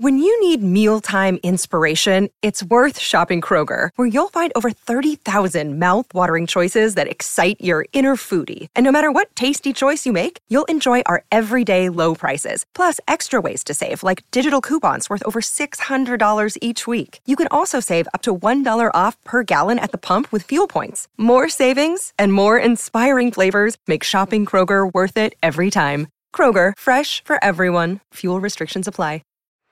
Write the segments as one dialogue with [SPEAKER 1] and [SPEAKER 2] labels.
[SPEAKER 1] When you need mealtime inspiration, it's worth shopping Kroger, where you'll find over 30,000 mouth-watering choices that excite your inner foodie. And no matter what tasty choice you make, you'll enjoy our everyday low prices, plus extra ways to save, like digital coupons worth over $600 each week. You can also save up to $1 off per gallon at the pump with fuel points. More savings and more inspiring flavors make shopping Kroger worth it every time. Kroger, fresh for everyone. Fuel restrictions apply.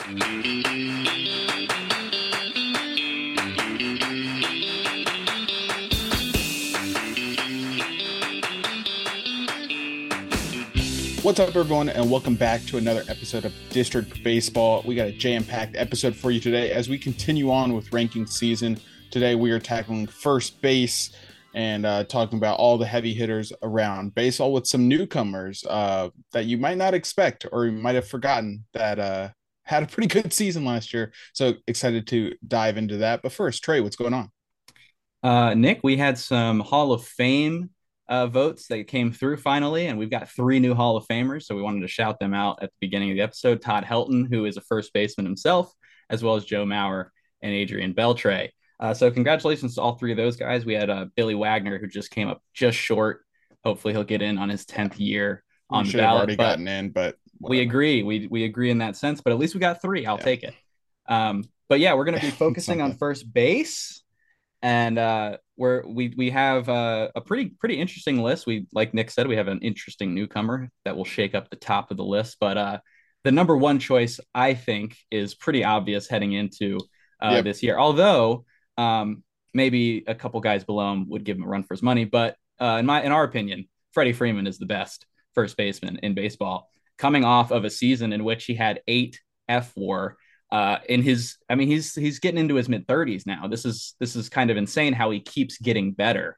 [SPEAKER 2] What's up, everyone, and welcome back to another episode of District Baseball. We got a jam-packed episode for you today as we continue on with ranking season. Today we are tackling first base and talking about all the heavy hitters around baseball with some newcomers that you might not expect or you might have forgotten that had a pretty good season last year. So excited to dive into that. But first, Trey, what's going
[SPEAKER 3] on? Nick, we had some Hall of Fame votes that came through finally, and we've got 3 new Hall of Famers. So we wanted to shout them out at the beginning of the episode. Todd Helton, who is a first baseman himself, as well as Joe Mauer and Adrian Beltre. So congratulations to all 3 of those guys. We had Billy Wagner, who just came up just short. Hopefully he'll get in on his 10th year on the ballot.
[SPEAKER 2] Have already gotten in, but
[SPEAKER 3] whatever. We agree. We agree in that sense, but at least we got 3. I'll take it. But yeah, we're going to be focusing on first base, and we have a pretty interesting list. We, like Nick said, we have an interesting newcomer that will shake up the top of the list. But the number one choice, I think, is pretty obvious heading into this year. Although maybe a couple guys below him would give him a run for his money, but in our opinion, Freddie Freeman is the best first baseman in baseball, coming off of a season in which he had 8 F4 he's getting into his mid-30s now. This is kind of insane how he keeps getting better.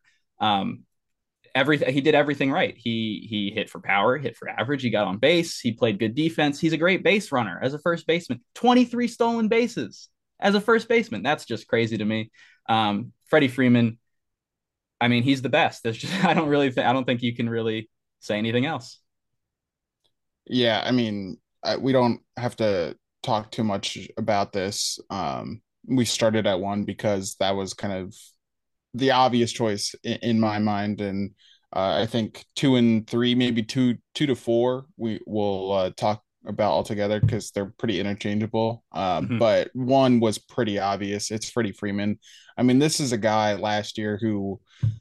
[SPEAKER 3] He did everything right. He hit for power, hit for average, he got on base, he played good defense. He's a great base runner as a first baseman. 23 stolen bases as a first baseman. That's just crazy to me. Freddie Freeman, I mean, he's the best. There's just, I don't think you can really say anything else.
[SPEAKER 2] Yeah, I mean, we don't have to talk too much about this. We started at 1 because that was kind of the obvious choice in my mind, and I think 2 and 3, maybe 2 to 4, we will talk about altogether because they're pretty interchangeable. But 1 was pretty obvious. It's Freddie Freeman. I mean, this is a guy last year who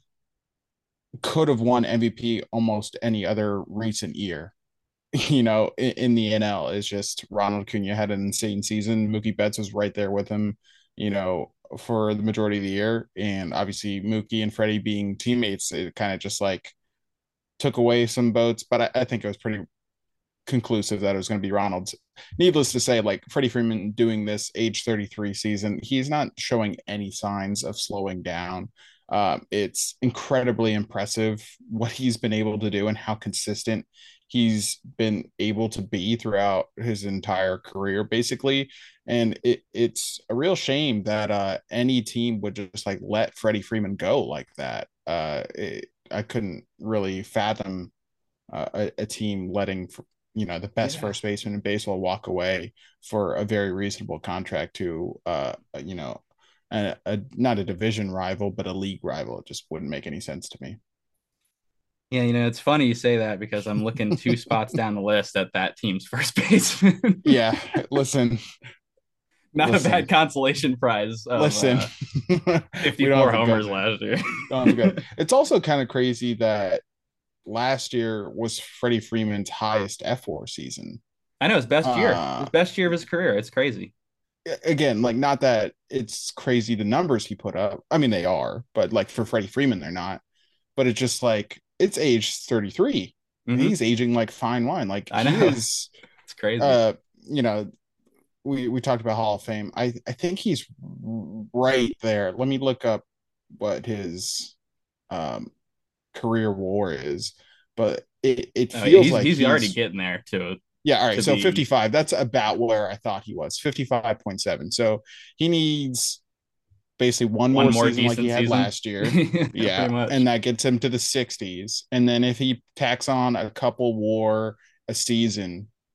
[SPEAKER 2] could have won MVP almost any other recent year. You know, in the NL. Is just Ronald Acuna had an insane season. Mookie Betts was right there with him, you know, for the majority of the year. And obviously Mookie and Freddie being teammates, it kind of just like took away some votes. But I think it was pretty conclusive that it was going to be Ronald's. Needless to say, like Freddie Freeman doing this age 33 season, he's not showing any signs of slowing down. It's incredibly impressive what he's been able to do and how consistent he's been able to be throughout his entire career, basically. And it's a real shame that any team would just like let Freddie Freeman go like that. I couldn't really fathom a team letting the best first baseman in baseball walk away for a very reasonable contract to not a division rival, but a league rival. It just wouldn't make any sense to me.
[SPEAKER 3] Yeah, it's funny you say that because I'm looking 2 spots down the list at that team's first baseman.
[SPEAKER 2] Yeah, listen.
[SPEAKER 3] A bad consolation prize of 54 homers last year.
[SPEAKER 2] It's also kind of crazy that last year was Freddie Freeman's highest F4 season.
[SPEAKER 3] I know, his best year. His best year of his career. It's crazy.
[SPEAKER 2] Again, like, not that it's crazy the numbers he put up. I mean, they are, but like for Freddie Freeman, they're not. But it's just like, it's age 33. He's aging like fine wine. Like,
[SPEAKER 3] I know.
[SPEAKER 2] It's
[SPEAKER 3] crazy.
[SPEAKER 2] We talked about Hall of Fame. I think he's right there. Let me look up what his career WAR is, but it feels like
[SPEAKER 3] he's already getting there too.
[SPEAKER 2] Yeah, all right. So 55. That's about where I thought he was. 55.7. So he needs basically one more season like he had last year. Yeah. And that gets him to the 60s. And then if he tacks on a couple WAR a season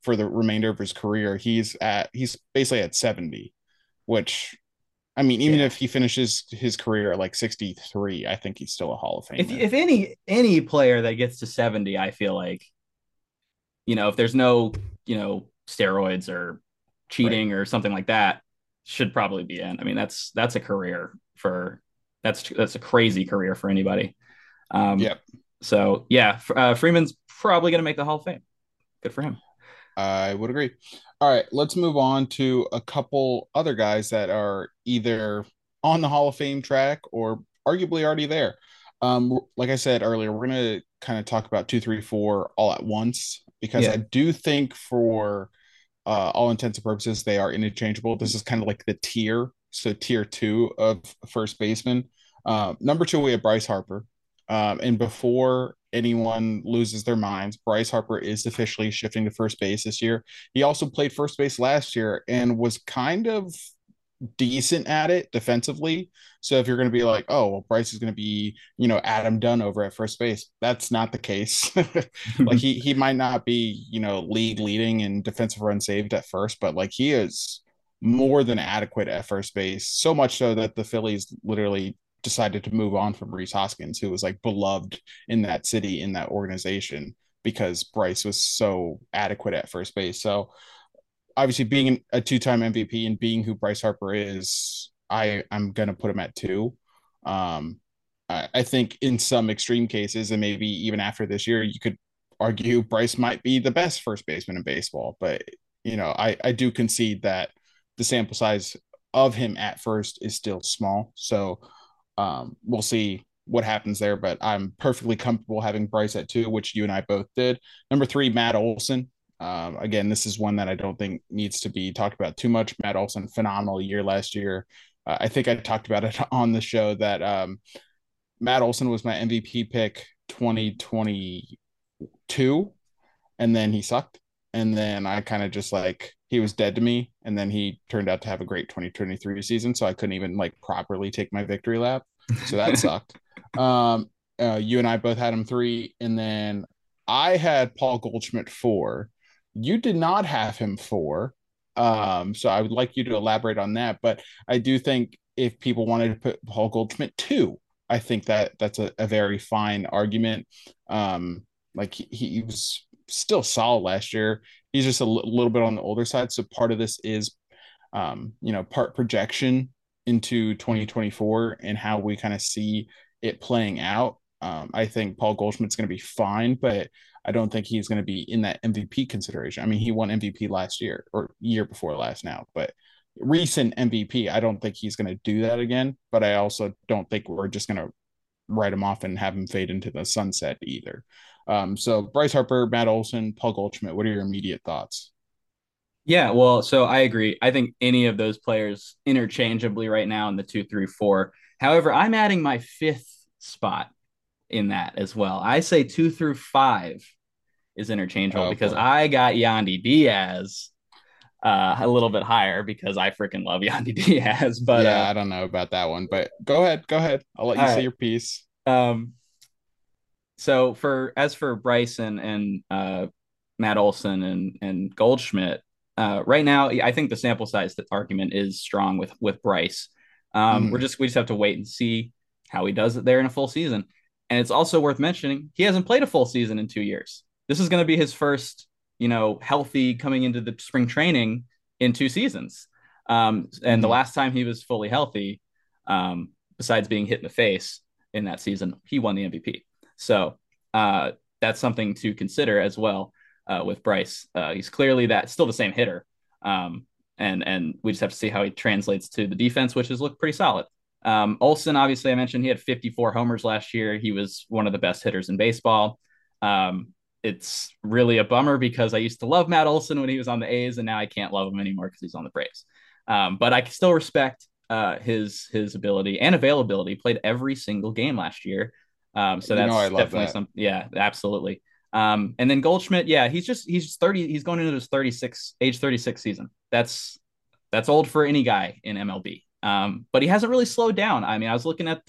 [SPEAKER 2] for the remainder of his career, he's basically at 70, which I mean, even
[SPEAKER 3] Yeah.
[SPEAKER 2] if he finishes his career at like 63, I think he's still a Hall of Famer.
[SPEAKER 3] If any player that gets to 70, I feel like, if there's no, steroids or
[SPEAKER 2] Right.
[SPEAKER 3] cheating or something like that, should probably be in. I mean, that's a career for that's a crazy career for anybody. Um,
[SPEAKER 2] Yep.
[SPEAKER 3] so yeah, Freeman's probably going to make the Hall of Fame. Good for him.
[SPEAKER 2] I would agree. All right, let's move on to a couple other guys that are either on the Hall of Fame track or arguably already there. Like I said earlier, we're gonna kind of talk about two, three, four all at once because I
[SPEAKER 3] Yeah.
[SPEAKER 2] do think for all intents and purposes they are interchangeable. This is kind of like the tier, so tier two of first baseman. Number two, we have Bryce Harper. And before anyone loses their minds, Bryce Harper is officially shifting to first base this year. He also played first base last year and was kind of decent at it defensively. So if you're going to be like, oh, well, Bryce is going to be, Adam Dunn over at first base, that's not the case. Like he might not be, league leading in defensive run saved at first, but like he is more than adequate at first base. So much so that the Phillies literally decided to move on from Rhys Hoskins, who was like beloved in that city, in that organization, because Bryce was so adequate at first base. So obviously being a two-time MVP and being who Bryce Harper is, I'm gonna put him at two. I think in some extreme cases, and maybe even after this year, you could argue Bryce might be the best first baseman in baseball. But I do concede that the sample size of him at first is still small. So we'll see what happens there. But I'm perfectly comfortable having Bryce at two, which you and I both did. Number three, Matt Olson. Again, this is one that I don't think needs to be talked about too much. Matt Olson, phenomenal year last year. I think I talked about it on the show that Matt Olson was my MVP pick 2022, and then he sucked. And then I kind of just like he was dead to me. And then he turned out to have a great 2023 season. So I couldn't even like properly take my victory lap. So that sucked. You and I both had him three. And then I had Paul Goldschmidt four. You did not have him four. So I would like you to elaborate on that. But I do think if people wanted to put Paul Goldschmidt two, I think that that's a very fine argument. Like he was still solid last year. He's just a little bit on the older side. So part of this is, part projection into 2024 and how we kind of see it playing out. I think Paul Goldschmidt's going to be fine, but I don't think he's going to be in that MVP consideration. I mean, he won MVP last year or year before last now, but recent MVP, I don't think he's going to do that again. But I also don't think we're just going to write him off and have him fade into the sunset either. So Bryce Harper, Matt Olson, Paul Goldschmidt, what are your immediate thoughts?
[SPEAKER 3] Yeah, well, so I agree. I think any of those players interchangeably right now in the two, three, four. However, I'm adding my fifth spot in that as well. I say two through five is interchangeable
[SPEAKER 2] Oh
[SPEAKER 3] because
[SPEAKER 2] boy.
[SPEAKER 3] I got Yandy Diaz a little bit higher because I freaking love Yandy Diaz. But
[SPEAKER 2] Yeah, I don't know about that one, but go ahead. Go ahead. I'll let
[SPEAKER 3] all
[SPEAKER 2] you say
[SPEAKER 3] right.
[SPEAKER 2] your piece.
[SPEAKER 3] Um, so for Bryson and Matt Olson and Goldschmidt, right now I think the sample size argument is strong with Bryce.
[SPEAKER 2] Mm-hmm.
[SPEAKER 3] We just have to wait and see how he does it there in a full season. And it's also worth mentioning he hasn't played a full season in 2 years. This is going to be his first, healthy coming into the spring training in 2 seasons. And the
[SPEAKER 2] Mm-hmm.
[SPEAKER 3] last time he was fully healthy, besides being hit in the face in that season, he won the MVP. So that's something to consider as well with Bryce. He's clearly that still the same hitter, and we just have to see how he translates to the defense, which has looked pretty solid. Olson, obviously, I mentioned he had 54 homers last year. He was one of the best hitters in baseball. It's really a bummer because I used to love Matt Olson when he was on the A's, and now I can't love him anymore because he's on the Braves. But I can still respect his ability and availability. Played every single game last year. So
[SPEAKER 2] I
[SPEAKER 3] that's
[SPEAKER 2] love
[SPEAKER 3] definitely
[SPEAKER 2] that.
[SPEAKER 3] some, yeah, absolutely. And then Goldschmidt, yeah, he's 30, he's going into his age 36 season. That's old for any guy in MLB. But he hasn't really slowed down. I mean, I was looking at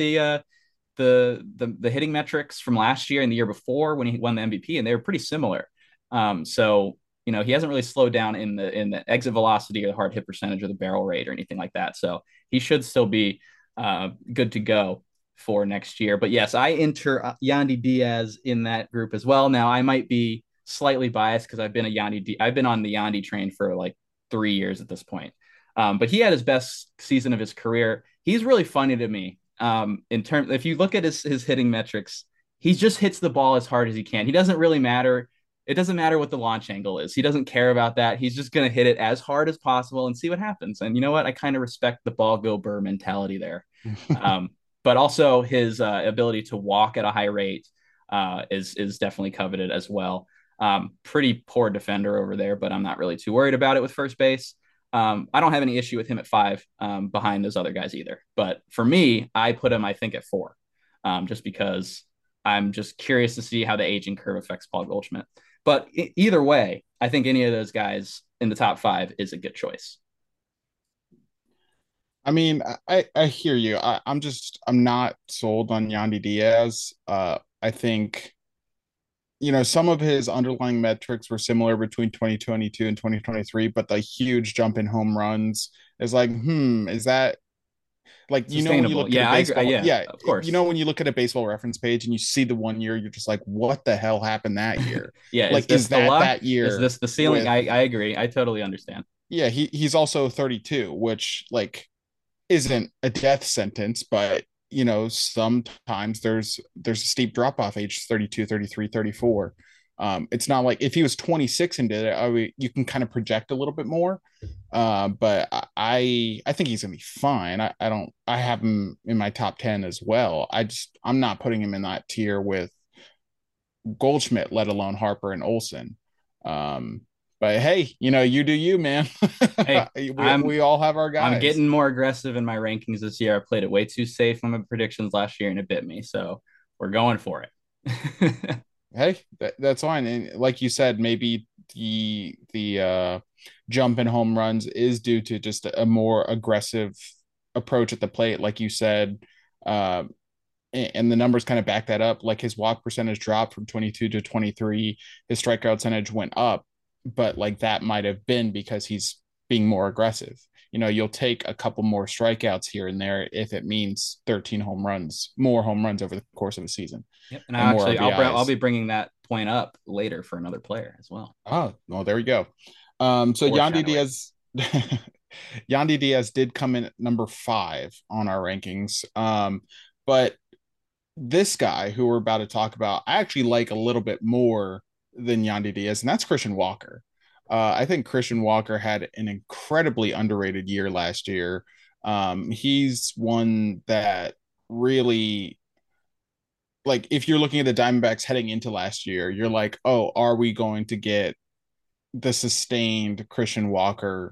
[SPEAKER 3] the hitting metrics from last year and the year before when he won the MVP, and they were pretty similar. So he hasn't really slowed down in the exit velocity or the hard hit percentage or the barrel rate or anything like that. So he should still be good to go for next year. But yes, I enter Yandy Diaz in that group as well. Now I might be slightly biased because I've been on the Yandy train for like 3 years at this point. But he had his best season of his career. He's really funny to me. In terms, if you look at his hitting metrics, he just hits the ball as hard as he can. He doesn't really matter. It doesn't matter what the launch angle is. He doesn't care about that. He's just going to hit it as hard as possible and see what happens. And you know what? I kind of respect the ball go burr mentality there. But also his ability to walk at a high rate is definitely coveted as well. Pretty poor defender over there, but I'm not really too worried about it with first base. I don't have any issue with him at 5 behind those other guys either. But for me, I put him, I think, at 4, just because I'm just curious to see how the aging curve affects Paul Goldschmidt. But either way, I think any of those guys in the top 5 is a good choice.
[SPEAKER 2] I mean, I hear you. I'm not sold on Yandy Diaz. I think some of his underlying metrics were similar between 2022 and 2023, but the huge jump in home runs is like, is that like, when you look at a baseball,
[SPEAKER 3] yeah, of course.
[SPEAKER 2] When you look at a baseball reference page and you see the one year, you're just like, what the hell happened that year?
[SPEAKER 3] Yeah.
[SPEAKER 2] Like, is that year?
[SPEAKER 3] Is this the ceiling? I agree. I totally understand.
[SPEAKER 2] Yeah. He's also 32, which like isn't a death sentence, but sometimes there's a steep drop off age 32, 33, 34. It's not like if he was 26 and did it, you can kind of project a little bit more. But I think he's gonna be fine. I have him in my top 10 as well. I'm not putting him in that tier with Goldschmidt, let alone Harper and Olson. But hey, you do you, man.
[SPEAKER 3] Hey,
[SPEAKER 2] we all have our guys.
[SPEAKER 3] I'm getting more aggressive in my rankings this year. I played it way too safe on my predictions last year and it bit me. So we're going for it.
[SPEAKER 2] Hey, that's fine. And like you said, maybe the jump in home runs is due to just a more aggressive approach at the plate, like you said. And the numbers kind of back that up. Like his walk percentage dropped from 22 to 23. His strikeout percentage went up, but like that might have been because he's being more aggressive. You'll take a couple more strikeouts here and there if it means 13 more home runs over the course of a season.
[SPEAKER 3] Yep. And I'll be bringing that point up later for another player as well.
[SPEAKER 2] Oh, well, there we go. So Yandy Diaz did come in at number 5 on our rankings. But this guy who we're about to talk about, I actually like a little bit more than Yandy Diaz, and that's Christian Walker. I think Christian Walker had an incredibly underrated year last year. He's one that really, like, if you're looking at the Diamondbacks heading into last year, you're like, oh, are we going to get the sustained Christian Walker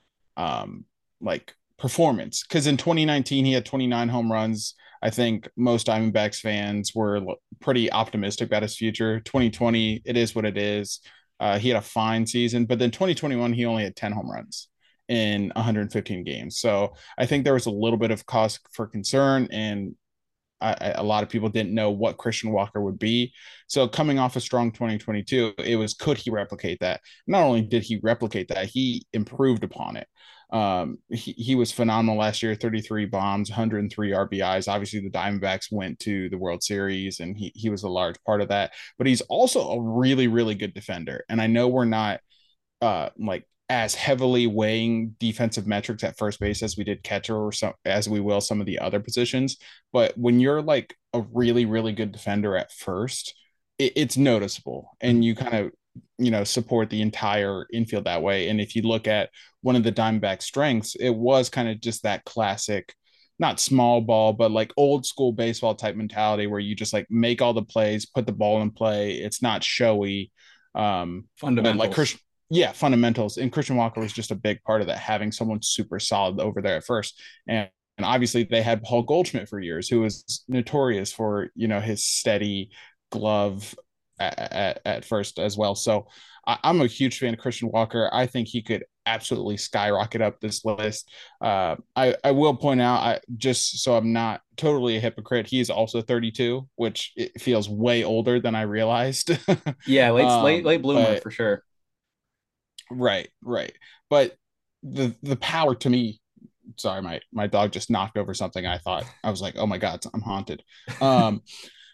[SPEAKER 2] like performance? Because in 2019 he had 29 home runs. I think most Diamondbacks fans were pretty optimistic about his future. 2020, it is what it is. He had a fine season, but then 2021 he only had 10 home runs in 115 games. So I think there was a little bit of cause for concern, and a lot of people didn't know what Christian Walker would be. So coming off a strong 2022, it was, could he replicate that? Not only did he replicate that, he improved upon it. He was phenomenal last year, 33 bombs, 103 RBIs. Obviously, the Diamondbacks went to the World Series, and he was a large part of that. But he's also a really, really good defender. And I know we're not like as heavily weighing defensive metrics at first base as we did catcher, or as we will some of the other positions. But when you're like a really, really good defender at first, it's noticeable, and you kind of support the entire infield that way. And if you look at one of the Diamondback strengths, it was kind of just that classic, not small ball, but like old school baseball type mentality where you just like make all the plays, put the ball in play. It's not showy.
[SPEAKER 3] Fundamentals.
[SPEAKER 2] Like fundamentals. And Christian Walker was just a big part of that, having someone super solid over there at first. And obviously they had Paul Goldschmidt for years, who was notorious for, his steady glove at first as well. So I'm a huge fan of Christian Walker. I think he could absolutely skyrocket up this list. I will point out, just so I'm not totally a hypocrite, he's also 32, which it feels way older than I realized.
[SPEAKER 3] Yeah, late bloomer for sure.
[SPEAKER 2] Right, right. But the power to me, sorry, my dog just knocked over something. I was like, oh my God, I'm haunted. Um,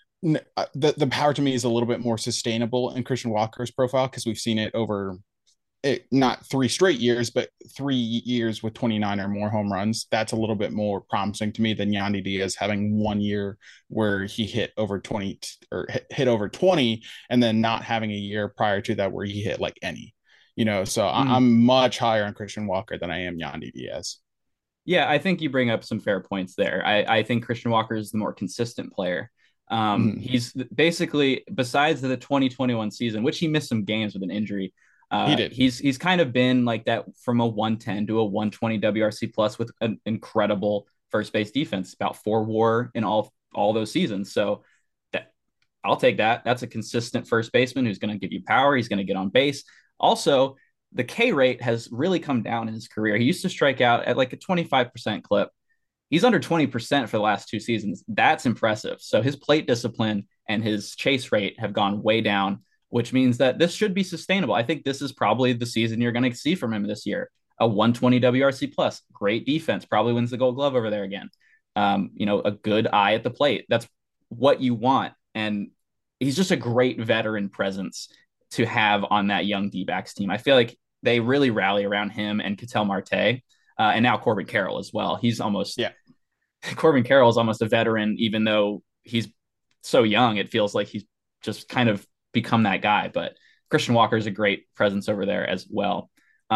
[SPEAKER 2] the power to me is a little bit more sustainable in Christian Walker's profile because we've seen it over not 3 straight years, but 3 years with 29 or more home runs. That's a little bit more promising to me than Yandy Diaz having 1 year where he hit over 20 or hit over 20 and then not having a year prior to that where he hit like any, so
[SPEAKER 3] Mm.
[SPEAKER 2] I'm much higher on Christian Walker than I am Yandy Diaz.
[SPEAKER 3] Yeah, I think you bring up some fair points there. I think Christian Walker is the more consistent player.
[SPEAKER 2] Mm-hmm.
[SPEAKER 3] He's basically, besides the 2021 season, which he missed some games with an injury,
[SPEAKER 2] He did.
[SPEAKER 3] he's kind of been like that from a 110 to a 120 WRC plus with an incredible first base defense, about 4 WAR in all those seasons. So that I'll take that. That's a consistent first baseman who's going to give you power. He's going to get on base. Also, the K rate has really come down in his career. He used to strike out at like a 25% clip. He's under 20% for the last 2 seasons. That's impressive. So his plate discipline and his chase rate have gone way down, which means that this should be sustainable. I think this is probably the season you're going to see from him this year. A 120 WRC plus, great defense, probably wins the Gold Glove over there again. A good eye at the plate. That's what you want, and he's just a great veteran presence to have on that young D-backs team. I feel like they really rally around him and Ketel Marte, and now Corbin Carroll as well. He's almost
[SPEAKER 2] Yeah.
[SPEAKER 3] Corbin Carroll is almost a veteran, even though he's so young. It feels like he's just kind of become that guy. But Christian Walker is a great presence over there as well.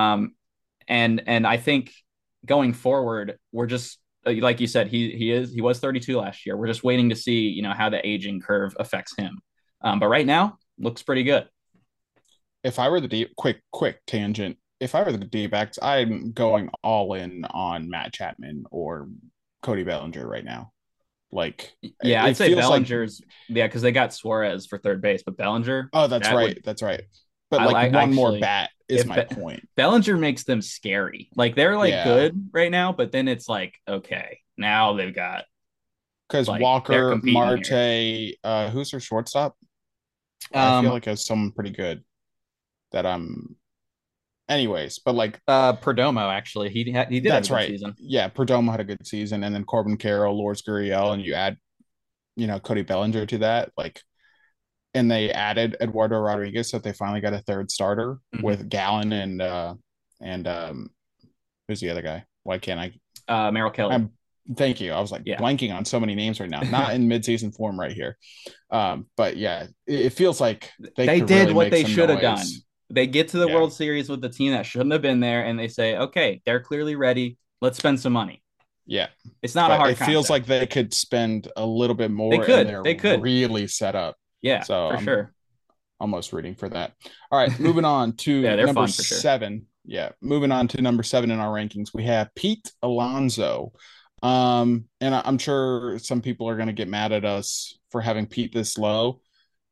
[SPEAKER 3] And I think going forward, we're just like you said, he was 32 last year. We're just waiting to see how the aging curve affects him. But right now, looks pretty good.
[SPEAKER 2] If I were the quick tangent, if I were the D-backs, I'm going all in on Matt Chapman or Cody Bellinger right now. Like
[SPEAKER 3] Yeah,
[SPEAKER 2] it
[SPEAKER 3] I'd say
[SPEAKER 2] feels like,
[SPEAKER 3] Bellinger's because they got Suarez for third base, but Bellinger,
[SPEAKER 2] oh, that's
[SPEAKER 3] that
[SPEAKER 2] right,
[SPEAKER 3] would
[SPEAKER 2] that's right. But like
[SPEAKER 3] I
[SPEAKER 2] one more
[SPEAKER 3] actually
[SPEAKER 2] bat is
[SPEAKER 3] if
[SPEAKER 2] my point.
[SPEAKER 3] Bellinger makes them scary. Like they're like
[SPEAKER 2] Yeah,
[SPEAKER 3] good right now, but then it's like okay, now they've got
[SPEAKER 2] because
[SPEAKER 3] like they're
[SPEAKER 2] Walker,
[SPEAKER 3] competing here.
[SPEAKER 2] Marte, who's their shortstop? I feel
[SPEAKER 3] Um,
[SPEAKER 2] like has someone pretty good that I'm. Anyways, but like
[SPEAKER 3] Perdomo actually he did have a
[SPEAKER 2] that's
[SPEAKER 3] good
[SPEAKER 2] right.
[SPEAKER 3] season.
[SPEAKER 2] Yeah, Perdomo had a good season, and then Corbin Carroll, Lourdes Gurriel, and you add Cody Bellinger to that, like, and they added Eduardo Rodriguez, so they finally got a third starter
[SPEAKER 3] Mm-hmm.
[SPEAKER 2] with Gallen and who's the other guy? Why can't I?
[SPEAKER 3] Merrill Kelly.
[SPEAKER 2] I'm thank you. I was like
[SPEAKER 3] Yeah,
[SPEAKER 2] blanking on so many names right now. Not in midseason form right here. But yeah, it feels like they
[SPEAKER 3] they
[SPEAKER 2] could
[SPEAKER 3] did
[SPEAKER 2] really
[SPEAKER 3] what
[SPEAKER 2] make
[SPEAKER 3] they
[SPEAKER 2] some
[SPEAKER 3] should have done.
[SPEAKER 2] noise.
[SPEAKER 3] They get to the
[SPEAKER 2] Yeah.
[SPEAKER 3] World Series with the team that shouldn't have been there, and they say, okay, they're clearly ready. Let's spend some money.
[SPEAKER 2] Yeah.
[SPEAKER 3] It's not a
[SPEAKER 2] But
[SPEAKER 3] hard
[SPEAKER 2] it feels
[SPEAKER 3] concept.
[SPEAKER 2] like they could spend a little bit
[SPEAKER 3] They
[SPEAKER 2] more and
[SPEAKER 3] could.
[SPEAKER 2] they're
[SPEAKER 3] They could.
[SPEAKER 2] really set up.
[SPEAKER 3] Yeah,
[SPEAKER 2] So
[SPEAKER 3] for
[SPEAKER 2] I'm
[SPEAKER 3] sure.
[SPEAKER 2] almost rooting for that. All right, moving on to
[SPEAKER 3] Yeah, they're
[SPEAKER 2] number
[SPEAKER 3] fun for sure.
[SPEAKER 2] 7. Yeah, moving on to number 7 in our rankings. We have Pete Alonso. And I'm sure some people are going to get mad at us for having Pete this low.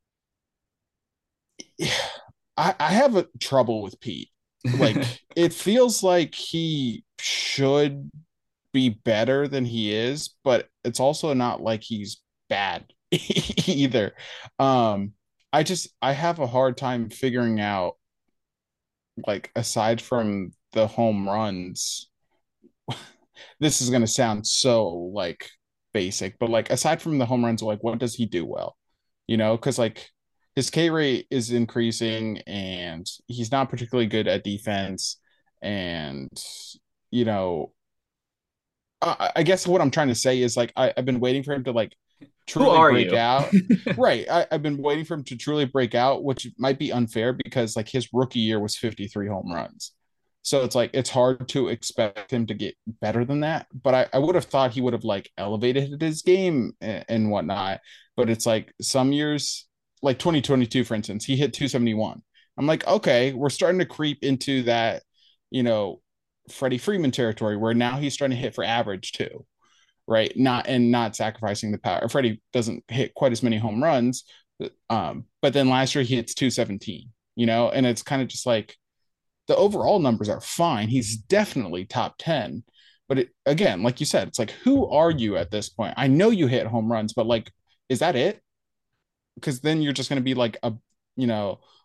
[SPEAKER 2] I have a trouble with Pete. Like it feels like he should be better than he is, but it's also not like he's bad either. Um, I have a hard time figuring out, like, aside from the home runs, this is gonna sound so like basic, but like aside from the home runs, like what does he do well? Because like his K rate is increasing and he's not particularly good at defense. And you know, I guess what I'm trying to say is like I've been waiting for him to like
[SPEAKER 3] Who
[SPEAKER 2] truly
[SPEAKER 3] are
[SPEAKER 2] break
[SPEAKER 3] you?
[SPEAKER 2] out. Right. I've been waiting for him to truly break out, which might be unfair because like his rookie year was 53 home runs. So it's like it's hard to expect him to get better than that. But I would have thought he would have like elevated his game and whatnot. But it's like some years, like 2022, for instance, he hit 271. I'm like, okay, we're starting to creep into that, you know, Freddie Freeman territory where now he's trying to hit for average too, right? Not sacrificing the power. Freddie doesn't hit quite as many home runs, but then last year he hits 217, and it's kind of just like the overall numbers are fine. He's definitely top 10. But again, like you said, it's like, who are you at this point? I know you hit home runs, but like, is that it? Because then you're just going to be like a, you know,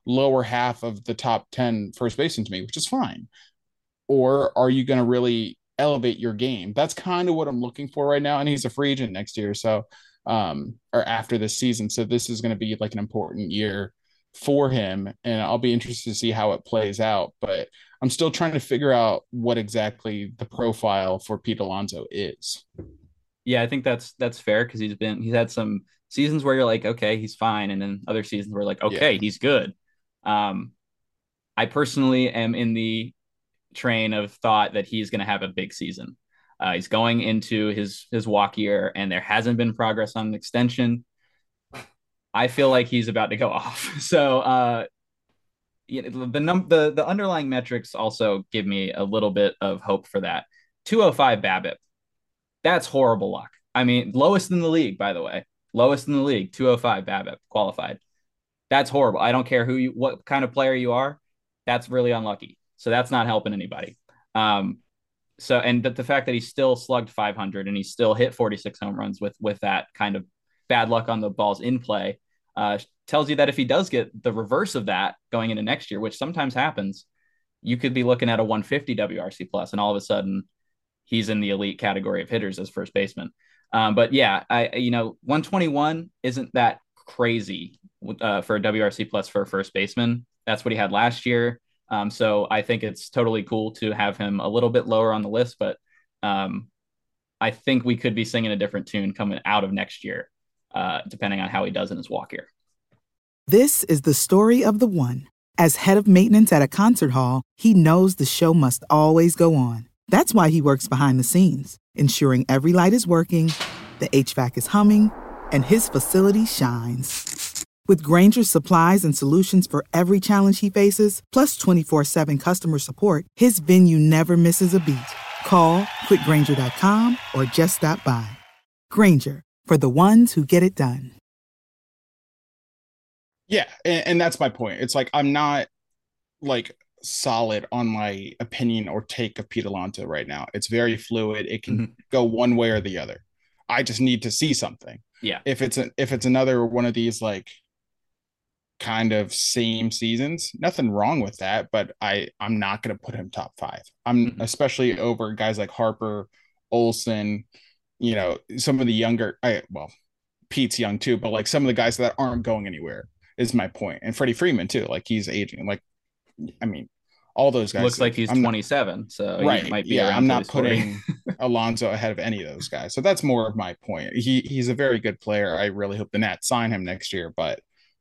[SPEAKER 2] lower half of the top 10 first baseman to me, which is fine. Or are you going to really elevate your game? That's kind of what I'm looking for right now. And he's a free agent next year. So, or after this season. So this is going to be like an important year for him. And I'll be interested to see how it plays out. But I'm still trying to figure out what exactly the profile for Pete Alonso is.
[SPEAKER 3] Yeah, I think that's fair because he's had some seasons where you're like, okay, he's fine, and then other seasons where like,
[SPEAKER 2] Yeah.
[SPEAKER 3] okay, he's good. I personally am in the train of thought that he's going to have a big season. He's going into his walk year, and there hasn't been progress on an extension. I feel like he's about to go off. So the underlying metrics also give me a little bit of hope for that. 205 BABIP. That's horrible luck. I mean, lowest in the league, by the way. Lowest in the league, 205 BABIP qualified. That's horrible. I don't care what kind of player you are. That's really unlucky. So that's not helping anybody. And the fact that he still slugged 500 and he still hit 46 home runs with that kind of bad luck on the balls in play tells you that if he does get the reverse of that going into next year, which sometimes happens, you could be looking at a 150 WRC plus, and all of a sudden he's in the elite category of hitters as first baseman. But yeah, 121 isn't that crazy for a WRC plus for a first baseman. That's what he had last year. So I think it's totally cool to have him a little bit lower on the list, but I think we could be singing a different tune coming out of next year, depending on how he does in his walk year.
[SPEAKER 4] This is the story of the one. As head of maintenance at a concert hall, he knows the show must always go on. That's why he works behind the scenes, ensuring every light is working, the HVAC is humming, and his facility shines. With Grainger's supplies and solutions for every challenge he faces, plus 24/7 customer support, his venue never misses a beat. Call quickgrainger.com or just stop by. Grainger, for the ones who get it done.
[SPEAKER 2] Yeah, and that's my point. It's like I'm not like solid on my opinion or take of Pete Alonso right now. It's very fluid. It can go one way or the other. I just need to see something.
[SPEAKER 3] Yeah.
[SPEAKER 2] If it's another one of these like kind of same seasons, nothing wrong with that, but I'm not going to put him top 5. I'm especially over guys like Harper, Olsen, some of the younger Pete's young too, but like some of the guys that aren't going anywhere is my point. And Freddie Freeman too, like he's aging. Like, I mean, all those guys
[SPEAKER 3] looks like he's 27, so
[SPEAKER 2] right.
[SPEAKER 3] He might be.
[SPEAKER 2] Yeah, I'm not putting Alonso ahead of any of those guys. So that's more of my point. He's a very good player. I really hope the Nats sign him next year, but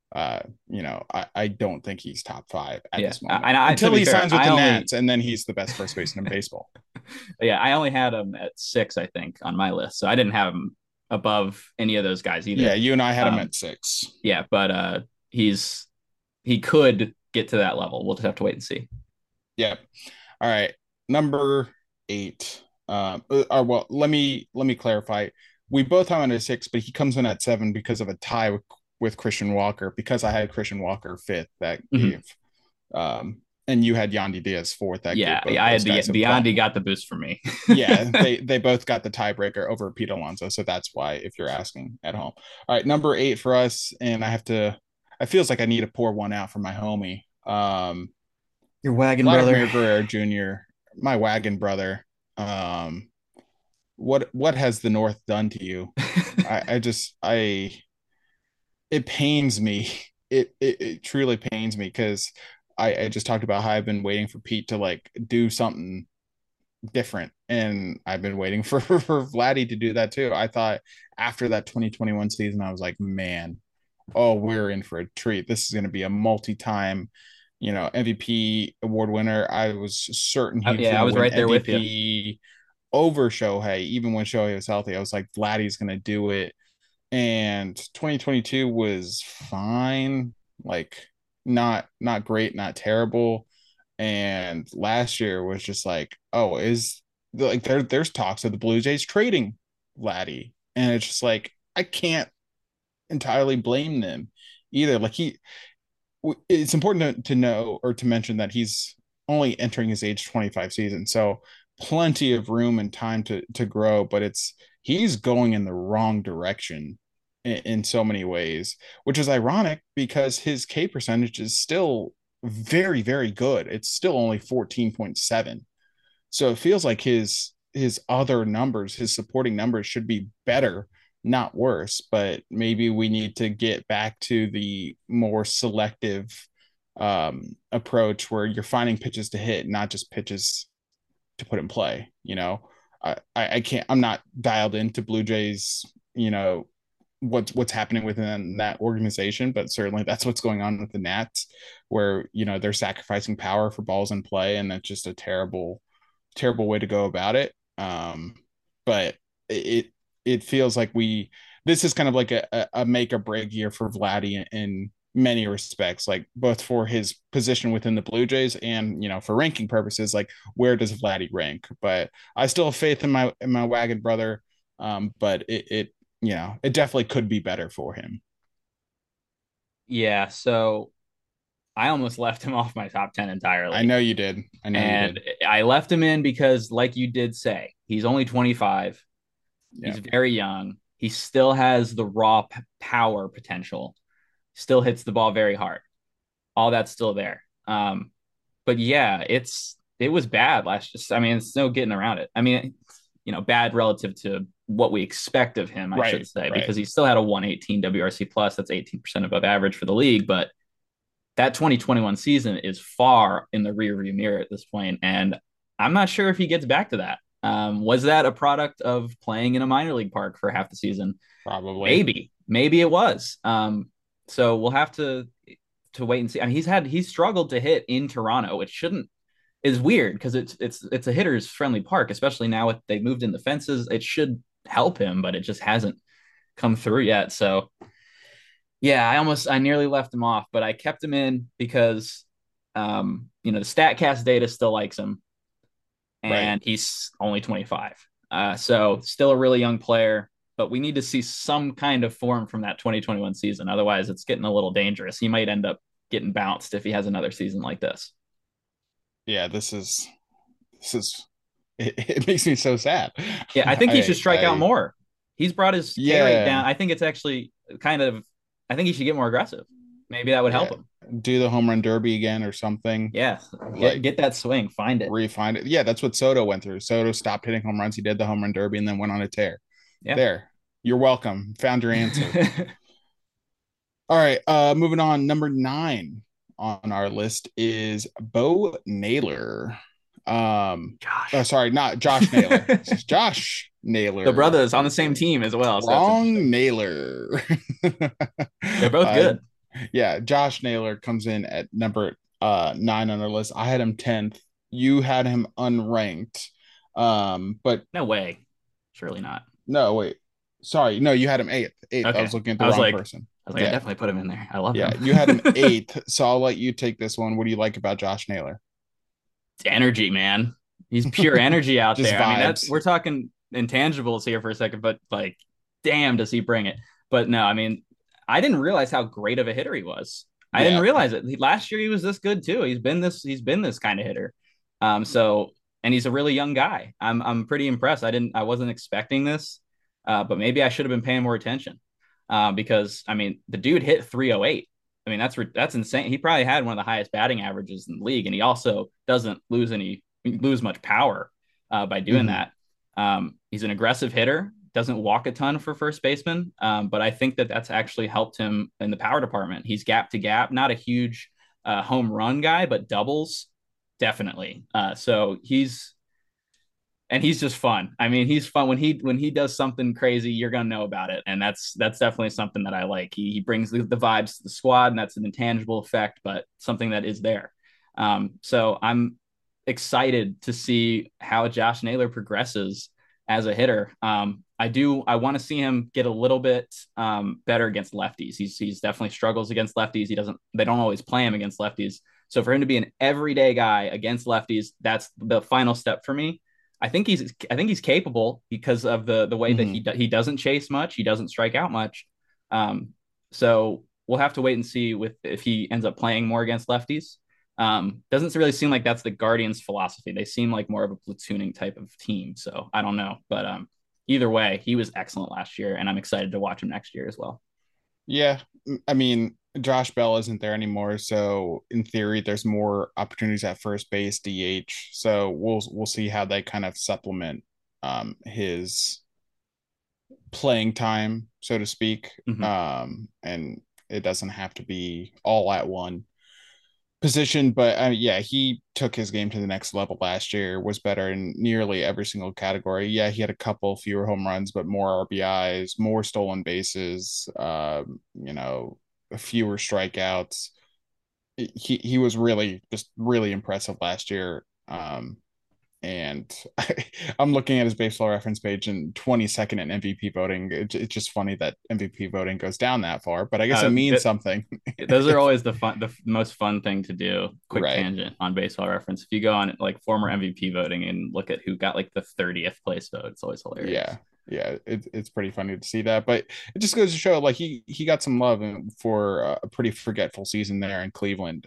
[SPEAKER 2] I don't think he's top 5 at this moment until he signs with the Nats, and then he's the best first baseman in baseball.
[SPEAKER 3] Yeah, I only had him at 6, I think, on my list, so I didn't have him above any of those guys either.
[SPEAKER 2] Yeah, you and I had him at 6.
[SPEAKER 3] Yeah, but he could get to that level. We'll just have to wait and see.
[SPEAKER 2] Yeah. All right. Number 8. Well, let me clarify. We both have him at 6, but he comes in at 7 because of a tie with Christian Walker, because I had Christian Walker 5th. That gave and you had Yandy Diaz 4th.
[SPEAKER 3] I had the Yandy got the boost for me.
[SPEAKER 2] Yeah, they both got the tiebreaker over Pete Alonso, so that's why, if you're asking at home. All right, number 8 for us, and I feels like I need to pour one out for my homie.
[SPEAKER 3] Your wagon
[SPEAKER 2] Vladimir
[SPEAKER 3] brother,
[SPEAKER 2] Guerrero Jr., my wagon brother. What has the North done to you? It pains me. It truly pains me, because I just talked about how I've been waiting for Pete to like do something different, and I've been waiting for Vladdy to do that too. I thought after that 2021 season, I was like, man, we're in for a treat. This is going to be a multi-time, MVP award winner. I was certain
[SPEAKER 3] I was right there
[SPEAKER 2] MVP
[SPEAKER 3] with you
[SPEAKER 2] over Shohei. Even when Shohei was healthy, I was like, Vladdy's going to do it. And 2022 was fine, like not great, not terrible. And last year was just like, there's talks of the Blue Jays trading Vladdy, and it's just like I can't entirely blame them either. Like it's important to know or to mention that he's only entering his age 25 season, so plenty of room and time to grow. But he's going in the wrong direction in so many ways, which is ironic because his K percentage is still very, very good. It's still only 14.7. So it feels like his other numbers, his supporting numbers should be better, not worse. But maybe we need to get back to the more selective approach where you're finding pitches to hit, not just pitches to put in play. I can't. I'm not dialed into Blue Jays. What's happening within that organization, but certainly that's what's going on with the Nats, where they're sacrificing power for balls in play, and that's just a terrible, terrible way to go about it. But it feels like this is kind of like a make or break year for Vladdy in many respects, like both for his position within the Blue Jays and for ranking purposes, like where does Vladdy rank? But I still have faith in my wagon brother. But it definitely could be better for him.
[SPEAKER 3] Yeah, so I almost left him off my top 10 entirely.
[SPEAKER 2] I know you did.
[SPEAKER 3] I left him in because, like you did say, he's only 25. He's very young. He still has the raw power potential. Still hits the ball very hard. All that's still there. But yeah, it was bad last year. I mean, it's no getting around it. I mean, bad relative to what we expect of him, I should say, because he still had a 118 WRC plus. That's 18% above average for the league. But that 2021 season is far in the rearview mirror at this point, and I'm not sure if he gets back to that. Was that a product of playing in a minor league park for half the season?
[SPEAKER 2] Probably.
[SPEAKER 3] Maybe it was. So we'll have to wait and see. I mean, he's struggled to hit in Toronto, which is weird because it's a hitter's friendly park, especially now with they moved in the fences. It should help him, but it just hasn't come through yet. So yeah, I nearly left him off, but I kept him in because the StatCast data still likes him, and he's only 25. So still a really young player, but we need to see some kind of form from that 2021 season. Otherwise, it's getting a little dangerous. He might end up getting bounced if he has another season like this.
[SPEAKER 2] Yeah, this is it makes me so sad.
[SPEAKER 3] Yeah, I think he should strike out more. He's brought his K rate down. I think it's actually I think he should get more aggressive. Maybe that would help him.
[SPEAKER 2] Do the home run derby again or something.
[SPEAKER 3] Yeah, get that swing, find it.
[SPEAKER 2] Refine it. Yeah, that's what Soto went through. Soto stopped hitting home runs. He did the home run derby and then went on a tear. Yeah. There. You're welcome. Found your answer. All right. Moving on. Number 9 on our list is Bo Naylor. Sorry, not Josh Naylor. This is Josh Naylor.
[SPEAKER 3] The brothers on the same team as well.
[SPEAKER 2] Wrong Naylor.
[SPEAKER 3] They're both good.
[SPEAKER 2] Yeah, Josh Naylor comes in at number 9 on our list. I had him 10th. You had him unranked. But
[SPEAKER 3] no way. Surely not.
[SPEAKER 2] No, wait. Sorry. No, you had him 8th. Okay. I was looking at the wrong person.
[SPEAKER 3] I was like, I definitely put him in there. I love him.
[SPEAKER 2] Yeah, you had him 8th. So I'll let you take this one. What do you like about Josh Naylor?
[SPEAKER 3] It's energy, man. He's pure energy out there.
[SPEAKER 2] Vibes.
[SPEAKER 3] I mean, we're talking intangibles here for a second, but like, damn, does he bring it? But no, I mean, I didn't realize how great of a hitter he was. I didn't realize it. Last year he was this good too. He's been this kind of hitter. And he's a really young guy. I'm pretty impressed. I wasn't expecting this, but maybe I should have been paying more attention. Because I mean, the dude hit 308. I mean, that's insane. He probably had one of the highest batting averages in the league, and he also doesn't lose much power by doing that. He's an aggressive hitter, doesn't walk a ton for first baseman, but I think that's actually helped him in the power department. He's gap to gap, not a huge home run guy, but doubles definitely. So he's just fun. I mean, he's fun when he does something crazy, you're gonna know about it, and that's definitely something that I like. He brings the vibes to the squad, and that's an intangible effect, but something that is there. So I'm excited to see how Josh Naylor progresses as a hitter. I want to see him get a little bit better against lefties. He's definitely struggles against lefties. They don't always play him against lefties. So for him to be an everyday guy against lefties, that's the final step for me. I think he's capable because of the way that he doesn't chase much, he doesn't strike out much. So we'll have to wait and see if he ends up playing more against lefties. Doesn't really seem like that's the Guardians' philosophy. They seem like more of a platooning type of team. So I don't know, but Either way, he was excellent last year, and I'm excited to watch him next year as well.
[SPEAKER 2] Yeah, I mean, Josh Bell isn't there anymore, so in theory, there's more opportunities at first base, DH. So we'll see how they kind of supplement his playing time, so to speak.
[SPEAKER 3] Mm-hmm.
[SPEAKER 2] And it doesn't have to be all at one position, but yeah, he took his game to the next level last year, was better in nearly every single category. Yeah, he had a couple fewer home runs, but more RBIs, more stolen bases, fewer strikeouts. He was really just really impressive last year. And I'm looking at his baseball reference page and 22nd in MVP voting. It's just funny that MVP voting goes down that far, but I guess it means something.
[SPEAKER 3] Those are always the most fun thing to do. Quick
[SPEAKER 2] Right.
[SPEAKER 3] tangent on baseball reference. If you go on like former MVP voting and look at who got like the 30th place vote, it's always hilarious.
[SPEAKER 2] Yeah, it's pretty funny to see that, but it just goes to show like he got some love for a pretty forgetful season there in Cleveland.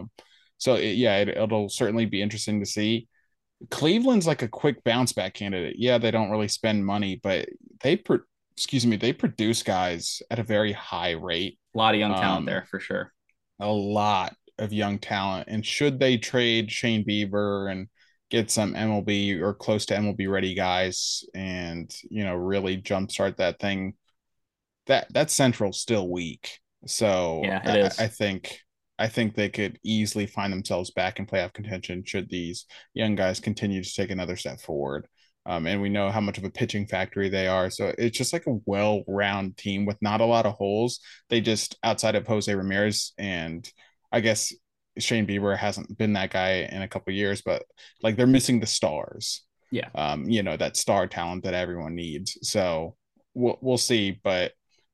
[SPEAKER 2] It'll certainly be interesting to see. Cleveland's like a quick bounce back candidate. Yeah, they don't really spend money, but they produce guys at a very high rate.
[SPEAKER 3] A lot of young talent there for sure.
[SPEAKER 2] A lot of young talent. And should they trade Shane Bieber and get some MLB or close to MLB ready guys and, really jumpstart that thing, that central's still weak. So
[SPEAKER 3] yeah, it is.
[SPEAKER 2] I think they could easily find themselves back in playoff contention should these young guys continue to take another step forward. And we know how much of a pitching factory they are. So it's just like a well-rounded team with not a lot of holes. They just, outside of Jose Ramirez, and I guess Shane Bieber hasn't been that guy in a couple of years, but like they're missing the stars.
[SPEAKER 3] Yeah.
[SPEAKER 2] That star talent that everyone needs. So we'll see, but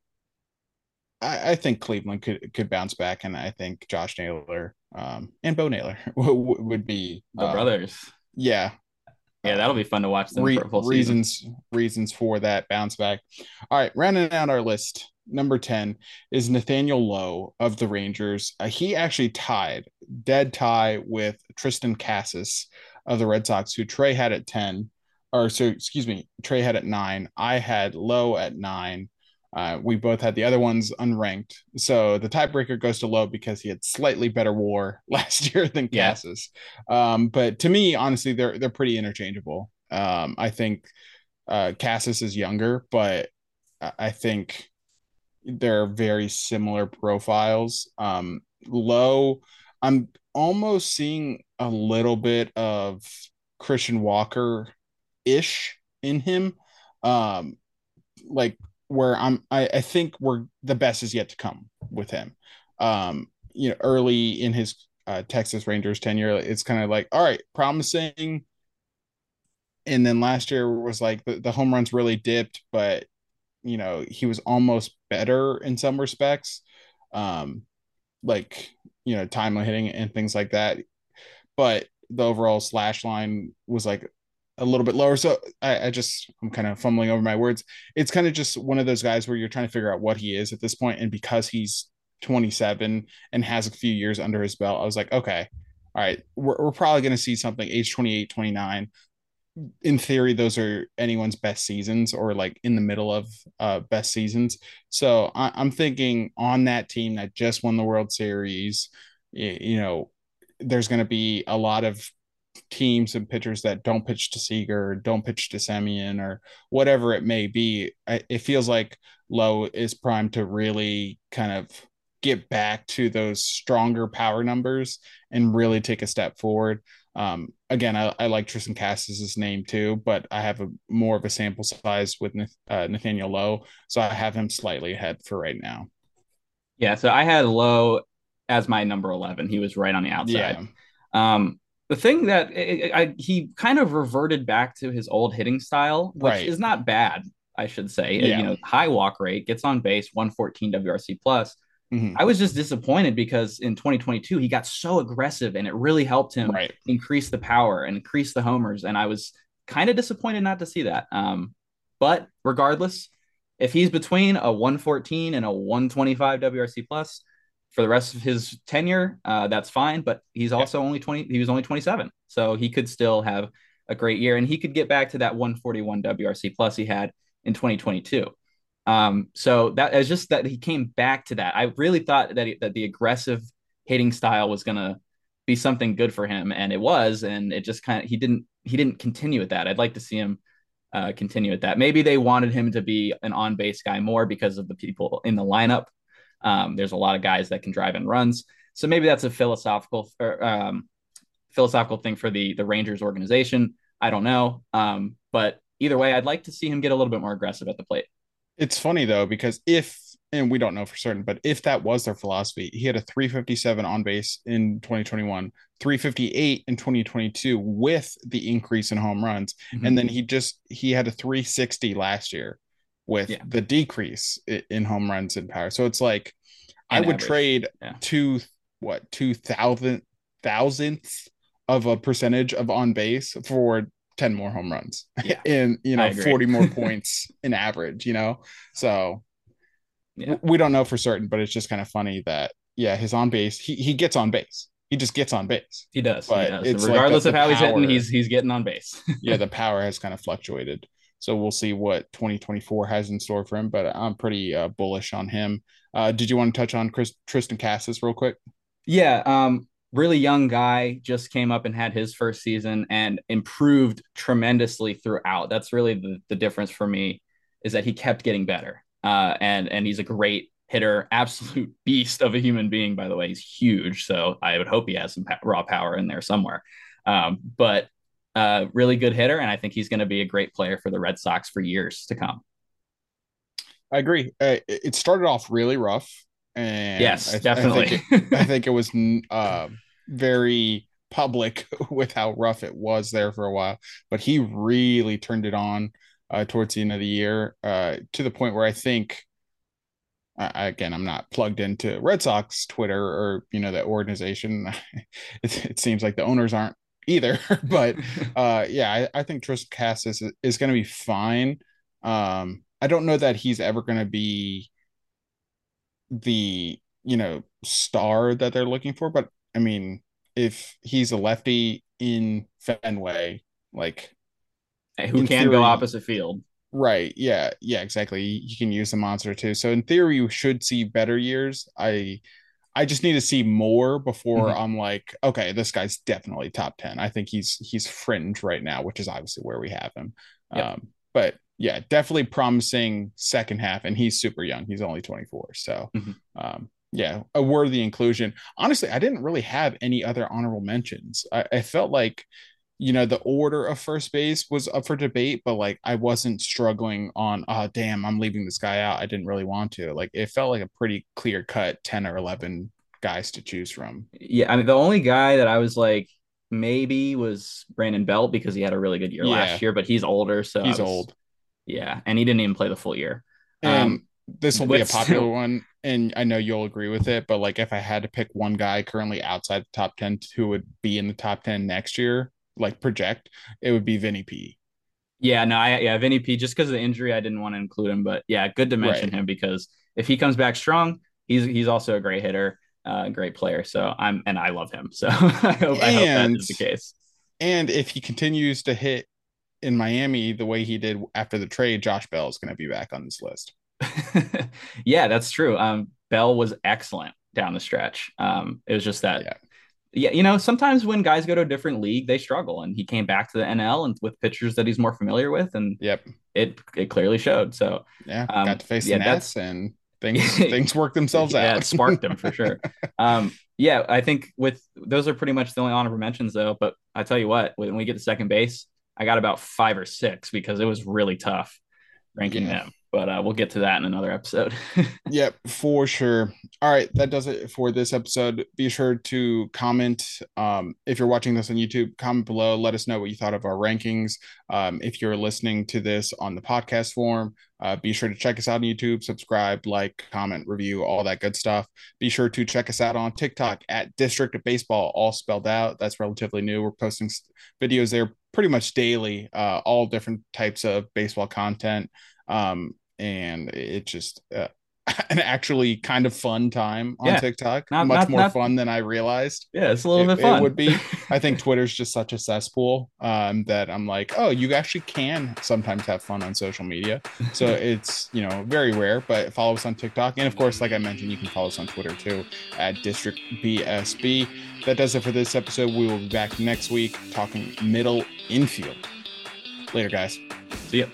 [SPEAKER 2] I think Cleveland could bounce back, and I think Josh Naylor and Bo Naylor would be
[SPEAKER 3] the brothers.
[SPEAKER 2] Yeah,
[SPEAKER 3] that'll be fun to watch them for a full
[SPEAKER 2] reasons for that bounce back. All right, rounding out our list, number 10 is Nathaniel Lowe of the Rangers. He actually dead tie with Triston Casas of the Red Sox, who Trey had at 10. Trey had at 9. I had Lowe at 9. We both had the other ones unranked. So the tiebreaker goes to Lowe because he had slightly better WAR last year than Casas. But to me, honestly, they're pretty interchangeable. I think Casas is younger, but I think they're very similar profiles. Lowe, I'm almost seeing a little bit of Christian Walker-ish in him. Where I think the best is yet to come with him. Early in his Texas Rangers tenure, it's kind of like, all right, promising. And then last year was like the home runs really dipped, but he was almost better in some respects. Timely hitting and things like that. But the overall slash line was like a little bit lower. So I'm kind of fumbling over my words. It's kind of just one of those guys where you're trying to figure out what he is at this point. And because he's 27 and has a few years under his belt, I was like, okay, all right, we're probably going to see something age 28, 29. In theory, those are anyone's best seasons or like in the middle of best seasons. So I'm thinking on that team that just won the World Series, there's going to be a lot of teams and pitchers that don't pitch to Seager, don't pitch to Semien, or whatever it may be. It feels like Lowe is primed to really kind of get back to those stronger power numbers and really take a step forward. Again, I like Triston Casas' name too, but I have more of a sample size with Nathaniel Lowe, so I have him slightly ahead for right now.
[SPEAKER 3] Yeah, so I had Lowe as my number 11. He was right on the outside. Yeah. The thing that he kind of reverted back to his old hitting style, which is not bad, I should say. Yeah. High walk rate, gets on base, 114 WRC plus. Mm-hmm. I was just disappointed because in 2022 he got so aggressive and it really helped him increase the power and increase the homers. And I was kind of disappointed not to see that. But regardless, if he's between a 114 and a 125 WRC plus for the rest of his tenure, that's fine. But he's also only 20. He was only 27, so he could still have a great year, and he could get back to that 141 WRC plus he had in 2022. So that is just that he came back to that. I really thought that the aggressive hitting style was gonna be something good for him, and it was, and it just kind of he didn't continue with that. I'd like to see him continue with that. Maybe they wanted him to be an on base guy more because of the people in the lineup. There's a lot of guys that can drive in runs, so maybe that's a philosophical thing for the Rangers organization. I don't know, but either way, I'd like to see him get a little bit more aggressive at the plate.
[SPEAKER 2] It's funny though, because and we don't know for certain, but if that was their philosophy, he had a 357 on base in 2021, 358 in 2022 with the increase in home runs. Mm-hmm. And then he had a 360 last year with the decrease in home runs and power. So it's like, I would trade 2,000 thousandths of a percentage of on base for 10 more home runs and 40 more points in average, so we don't know for certain, but it's just kind of funny that his on base, he gets on base, he just gets on base,
[SPEAKER 3] he does, but it's regardless of how he's hitting, he's getting on base.
[SPEAKER 2] The power has kind of fluctuated, so we'll see what 2024 has in store for him, but I'm pretty bullish on him. Did you want to touch on Triston Casas real quick?
[SPEAKER 3] Really young guy, just came up and had his first season and improved tremendously throughout. That's really the difference for me, is that he kept getting better. And he's a great hitter, absolute beast of a human being, by the way. He's huge, so I would hope he has some raw power in there somewhere. But really good hitter, and I think he's going to be a great player for the Red Sox for years to come.
[SPEAKER 2] I agree. It started off really rough. And
[SPEAKER 3] yes, definitely.
[SPEAKER 2] I think it was very public with how rough it was there for a while, but he really turned it on towards the end of the year, to the point where I think, again, I'm not plugged into Red Sox Twitter or the organization. It seems like the owners aren't either, but I think Triston Casas is going to be fine. I don't know that he's ever going to be the star that they're looking for, but I mean, if he's a lefty in Fenway, like,
[SPEAKER 3] who can go opposite field,
[SPEAKER 2] right? Yeah, exactly. You can use the monster too, so in theory you should see better years. I just need to see more before I'm like, okay, this guy's definitely top 10. I think he's fringe right now, which is obviously where we have him. But yeah, definitely promising second half, and he's super young. He's only 24. So, a worthy inclusion. Honestly, I didn't really have any other honorable mentions. I felt like, the order of first base was up for debate, but like I wasn't struggling on, oh, damn, I'm leaving this guy out. I didn't really want to. Like, it felt like a pretty clear cut 10 or 11 guys to choose from.
[SPEAKER 3] Yeah, I mean, the only guy that I was like, maybe was Brandon Belt, because he had a really good year last year, but he's older. So
[SPEAKER 2] he's old.
[SPEAKER 3] Yeah, and he didn't even play the full year.
[SPEAKER 2] And this will be a popular one, and I know you'll agree with it, but like if I had to pick one guy currently outside the top 10 who would be in the top 10 next year, like project, it would be Vinny P.
[SPEAKER 3] Yeah, no, Vinny P, just because of the injury, I didn't want to include him, but yeah, good to mention him, because if he comes back strong, he's also a great hitter, great player. So I love him. So I hope that is the case.
[SPEAKER 2] And if he continues to hit in Miami the way he did after the trade, Josh Bell is going to be back on this list.
[SPEAKER 3] Yeah, that's true. Bell was excellent down the stretch. It was just that, sometimes when guys go to a different league, they struggle, and he came back to the NL and with pitchers that he's more familiar with, and it clearly showed. So
[SPEAKER 2] got to face the Nats, and things worked themselves out.
[SPEAKER 3] Yeah, it sparked them for sure. I think with those are pretty much the only honorable mentions though. But I tell you what, when we get to second base, I got about 5 or 6 because it was really tough ranking them. But we'll get to that in another episode.
[SPEAKER 2] Yep, for sure. All right, that does it for this episode. Be sure to comment. If you're watching this on YouTube, comment below. Let us know what you thought of our rankings. If you're listening to this on the podcast form, be sure to check us out on YouTube, subscribe, like, comment, review, all that good stuff. Be sure to check us out on TikTok at District of Baseball, all spelled out. That's relatively new. We're posting videos there pretty much daily, all different types of baseball content. And it just an actually kind of fun time on TikTok. Much more fun than I realized.
[SPEAKER 3] Yeah, it's a little bit fun.
[SPEAKER 2] It would be. I think Twitter's just such a cesspool that I'm like, oh, you actually can sometimes have fun on social media. So it's, very rare, but follow us on TikTok. And of course, like I mentioned, you can follow us on Twitter too at District BSB. That does it for this episode. We will be back next week talking middle infield. Later, guys.
[SPEAKER 3] See ya.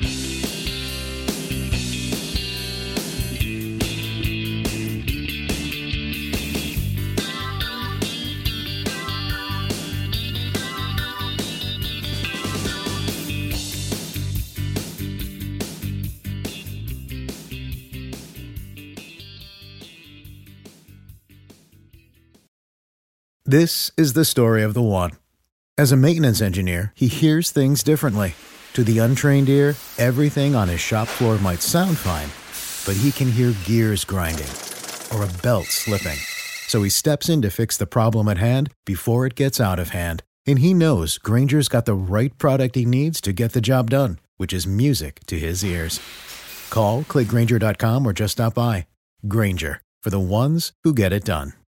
[SPEAKER 5] This is the story of the one. As a maintenance engineer, he hears things differently. To the untrained ear, everything on his shop floor might sound fine, but he can hear gears grinding or a belt slipping. So he steps in to fix the problem at hand before it gets out of hand. And he knows Grainger's got the right product he needs to get the job done, which is music to his ears. Call, click Grainger.com, or just stop by. Grainger, for the ones who get it done.